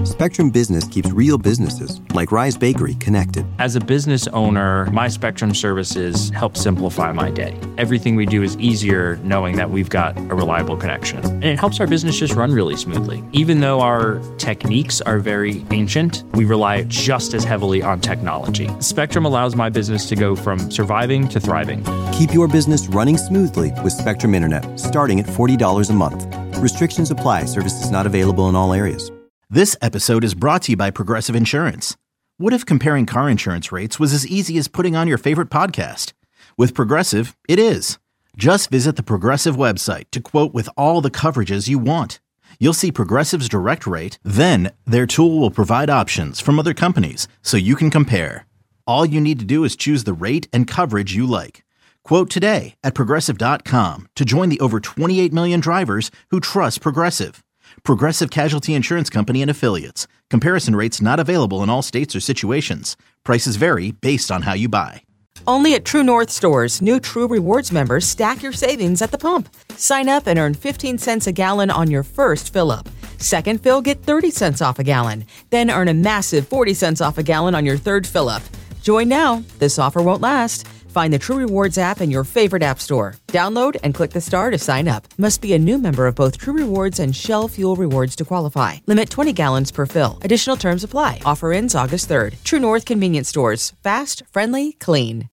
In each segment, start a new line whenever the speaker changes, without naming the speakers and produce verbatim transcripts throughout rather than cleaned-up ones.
Spectrum Business keeps real businesses, like Rise Bakery, connected.
As a business owner, my Spectrum services help simplify my day. Everything we do is easier knowing that we've got a reliable connection. And it helps our business just run really smoothly. Even though our techniques are very ancient, we rely just as heavily on technology. Spectrum allows my business to go from surviving to thriving.
Keep your business running smoothly with Spectrum Internet, starting at forty dollars a month. Restrictions apply. Services not available in all areas.
This episode is brought to you by Progressive Insurance. What if comparing car insurance rates was as easy as putting on your favorite podcast? With Progressive, it is. Just visit the Progressive website to quote with all the coverages you want. You'll see Progressive's direct rate, then their tool will provide options from other companies so you can compare. All you need to do is choose the rate and coverage you like. Quote today at Progressive dot com to join the over twenty-eight million drivers who trust Progressive. Progressive Casualty Insurance Company and Affiliates. Comparison rates not available in all states or situations. Prices vary based on how you buy.
Only at True North stores, new True Rewards members stack your savings at the pump. Sign up and earn fifteen cents a gallon on your first fill-up. Second fill, get thirty cents off a gallon. Then earn a massive forty cents off a gallon on your third fill-up. Join now. This offer won't last. Find the True Rewards app in your favorite app store. Download and click the star to sign up. Must be a new member of both True Rewards and Shell Fuel Rewards to qualify. Limit twenty gallons per fill. Additional terms apply. Offer ends August third. True North Convenience Stores. Fast, friendly, clean.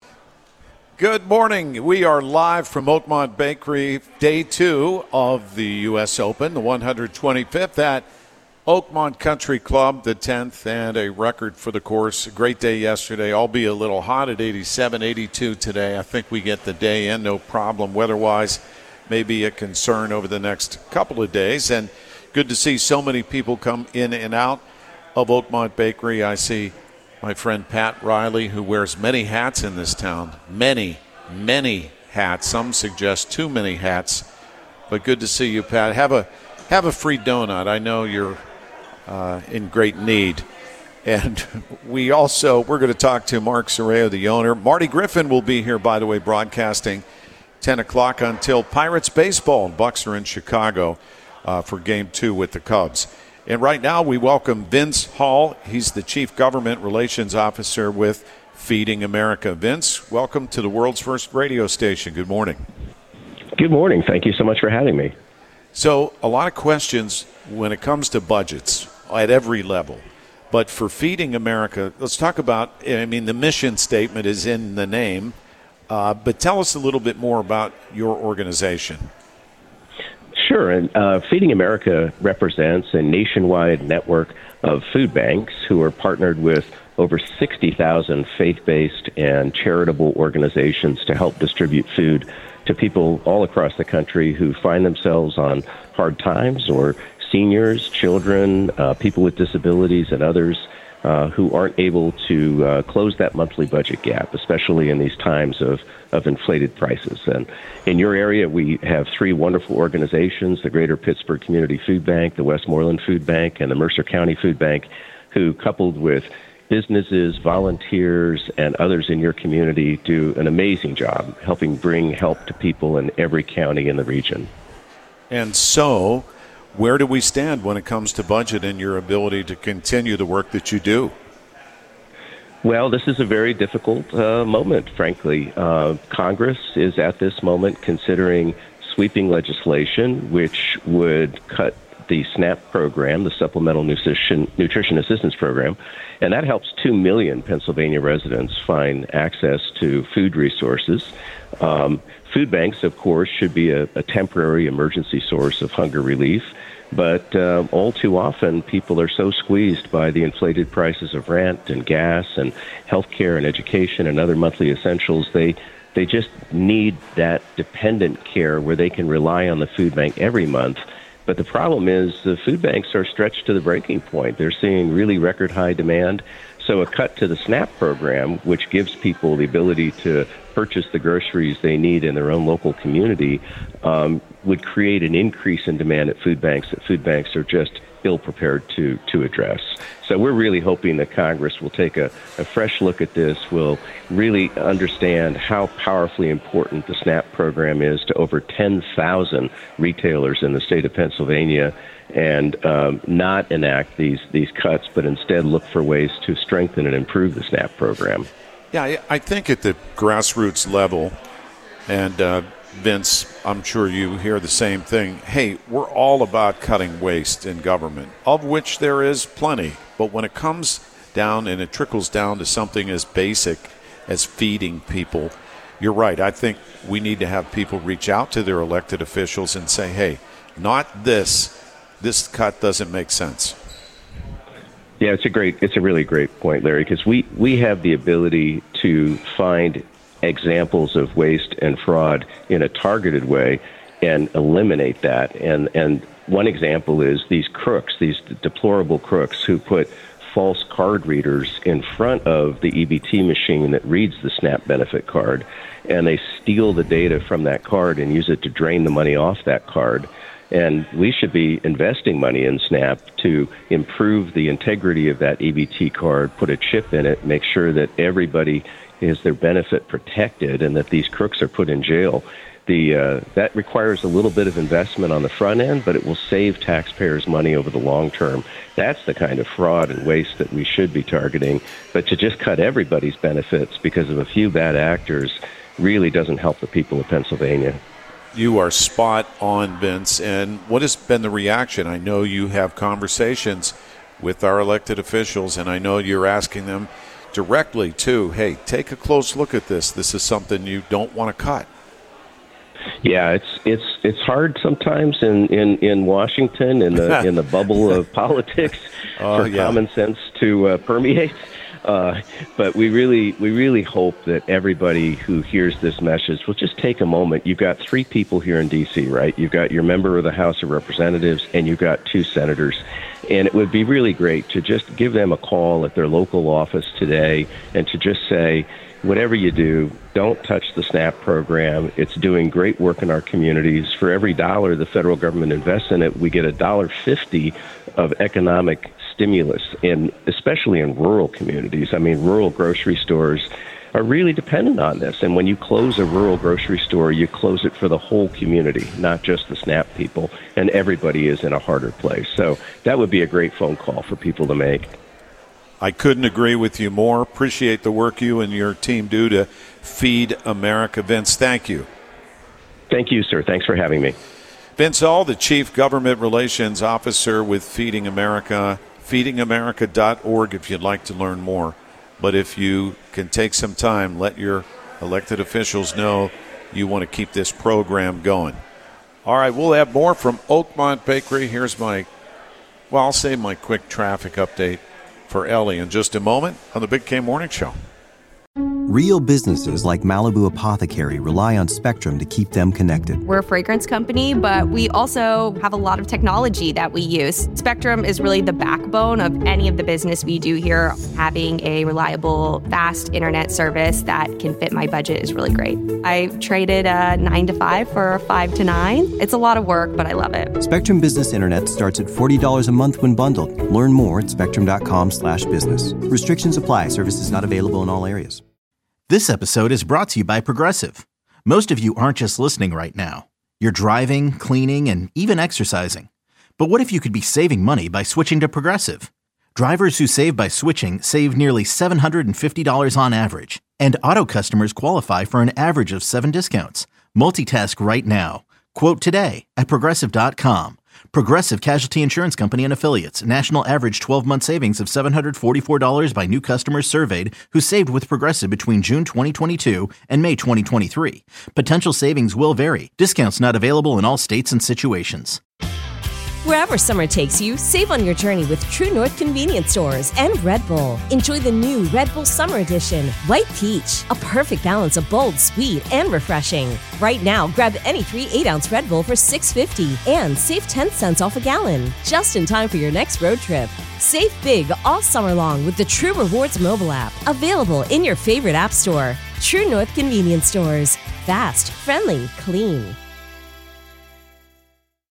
Good morning. We are live from Oakmont Bakery, day two of the U S Open, the one hundred twenty-fifth at Oakmont Country Club, the tenth, and a record for the course. A great day yesterday, albeit a little hot at eighty-seven, eighty-two today. I think we get the day in, no problem. Weather-wise, may be a concern over the next couple of days. And good to see so many people come in and out of Oakmont Bakery. I see my friend Pat Riley, who wears many hats in this town. Many, many hats. Some suggest too many hats. But good to see you, Pat. Have a, have a free donut. I know you're Uh, in great need. And we also, we're going to talk to Mark Sorreo, the owner. Marty Griffin will be here, by the way, broadcasting ten o'clock until Pirates baseball. Bucks are in Chicago uh, for game two with the Cubs. And right now we welcome Vince Hall. He's the Chief Government Relations Officer with Feeding America. Vince, welcome to the world's first radio station. Good morning.
Good morning. Thank you so much for having me.
So a lot of questions when it comes to budgets at every level. But for Feeding America, let's talk about, I mean, the mission statement is in the name, uh, but tell us a little bit more about your organization.
Sure. And uh, Feeding America represents a nationwide network of food banks who are partnered with over sixty thousand faith-based and charitable organizations to help distribute food to people all across the country who find themselves on hard times, or seniors, children, uh, people with disabilities, and others uh, who aren't able to uh, close that monthly budget gap, especially in these times of, of inflated prices. And in your area, we have three wonderful organizations, the Greater Pittsburgh Community Food Bank, the Westmoreland Food Bank, and the Mercer County Food Bank, who, coupled with businesses, volunteers, and others in your community, do an amazing job helping bring help to people in every county in the region.
And so, where do we stand when it comes to budget and your ability to continue the work that you do?
Well, this is a very difficult uh, moment, frankly. Uh, Congress is at this moment considering sweeping legislation which would cut the SNAP program, the Supplemental Nutrition, Nutrition Assistance Program, and that helps two million Pennsylvania residents find access to food resources. Um, food banks, of course, should be a, a temporary emergency source of hunger relief, but uh, all too often people are so squeezed by the inflated prices of rent and gas and healthcare and education and other monthly essentials, they they just need that dependent care where they can rely on the food bank every month. But the problem is the food banks are stretched to the breaking point. They're seeing really record high demand. So a cut to the SNAP program, which gives people the ability to purchase the groceries they need in their own local community, um, would create an increase in demand at food banks that food banks are just ill-prepared to, to address. So we're really hoping that Congress will take a, a fresh look at this, will really understand how powerfully important the SNAP program is to over ten thousand retailers in the state of Pennsylvania, and um, not enact these, these cuts, but instead look for ways to strengthen and improve the SNAP program.
Yeah, I think at the grassroots level, and uh, Vince, I'm sure you hear the same thing. Hey, we're all about cutting waste in government, of which there is plenty. But when it comes down and it trickles down to something as basic as feeding people, you're right. I think we need to have people reach out to their elected officials and say, hey, not this. This cut doesn't make sense.
Yeah, it's a great, it's a really great point, Larry, because we, we have the ability to find examples of waste and fraud in a targeted way and eliminate that. And and one example is these crooks, these deplorable crooks who put false card readers in front of the E B T machine that reads the SNAP benefit card, and they steal the data from that card and use it to drain the money off that card. And we should be investing money in SNAP to improve the integrity of that E B T card, put a chip in it, make sure that everybody has their benefit protected and that these crooks are put in jail. The uh, that requires a little bit of investment on the front end, but it will save taxpayers money over the long term. That's the kind of fraud and waste that we should be targeting. But to just cut everybody's benefits because of a few bad actors really doesn't help the people of Pennsylvania.
You are spot on, Vince. And what has been the reaction? I know you have conversations with our elected officials, and I know you're asking them directly, too, hey, take a close look at this. This is something you don't want to cut.
Yeah, it's it's it's hard sometimes in, in, in Washington, in the in the bubble of politics,
oh,
for
yeah.
common sense to uh, permeate. Uh, but we really we really hope that everybody who hears this message will just take a moment. You've got three people here in D C, right? You've got your member of the House of Representatives, and you've got two senators. And it would be really great to just give them a call at their local office today and to just say, whatever you do, don't touch the SNAP program. It's doing great work in our communities. For every dollar the federal government invests in it, we get a dollar fifty of economic stimulus, and especially in rural communities. I mean, rural grocery stores are really dependent on this. And when you close a rural grocery store, you close it for the whole community, not just the SNAP people, and everybody is in a harder place. So that would be a great phone call for people to make.
I couldn't agree with you more. Appreciate the work you and your team do to feed America. Vince, thank you.
Thank you, sir. Thanks for having me.
Vince Ull, the Chief Government Relations Officer with Feeding America, feeding america dot org if you'd like to learn more. But if you can take some time, let your elected officials know you want to keep this program going. All right, we'll have more from Oakmont Bakery. Here's my, well, I'll say my quick traffic update for Ellie in just a moment on the Big K Morning Show.
Real businesses like Malibu Apothecary rely on Spectrum to keep them connected.
We're a fragrance company, but we also have a lot of technology that we use. Spectrum is really the backbone of any of the business we do here. Having a reliable, fast internet service that can fit my budget is really great. I traded a nine to five for a five to nine. It's a lot of work, but I love it.
Spectrum Business Internet starts at forty dollars a month when bundled. Learn more at spectrum.com slash business. Restrictions apply. Services not available in all areas.
This episode is brought to you by Progressive. Most of you aren't just listening right now. You're driving, cleaning, and even exercising. But what if you could be saving money by switching to Progressive? Drivers who save by switching save nearly seven hundred fifty dollars on average. And auto customers qualify for an average of seven discounts. Multitask right now. Quote today at progressive dot com. Progressive Casualty Insurance Company and Affiliates. National average twelve-month savings of seven hundred forty-four dollars by new customers surveyed who saved with Progressive between June twenty twenty-two and May twenty twenty-three. Potential savings will vary. Discounts not available in all states and situations.
Wherever summer takes you, save on your journey with True North Convenience Stores and Red Bull. Enjoy the new Red Bull Summer Edition, White Peach, a perfect balance of bold, sweet, and refreshing. Right now, grab any three eight-ounce Red Bull for six fifty and save ten cents off a gallon, just in time for your next road trip. Save big all summer long with the True Rewards mobile app, available in your favorite app store. True North Convenience Stores. Fast, friendly, clean.